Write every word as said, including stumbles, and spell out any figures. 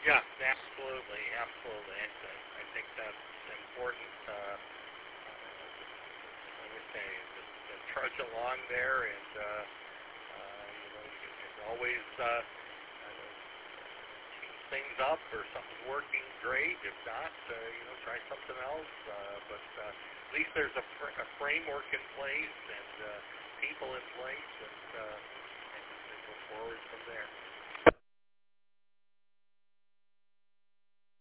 Yeah, absolutely, absolutely. I, I I think that's important. Uh, like I say, just, just trudge along there, and uh, uh, you know, you can always uh, uh, change things up, or something's working great. If not, uh, you know, try something else. Uh, but uh, at least there's a, fr- a framework in place and uh, people in place, and, uh, and, and go forward from there.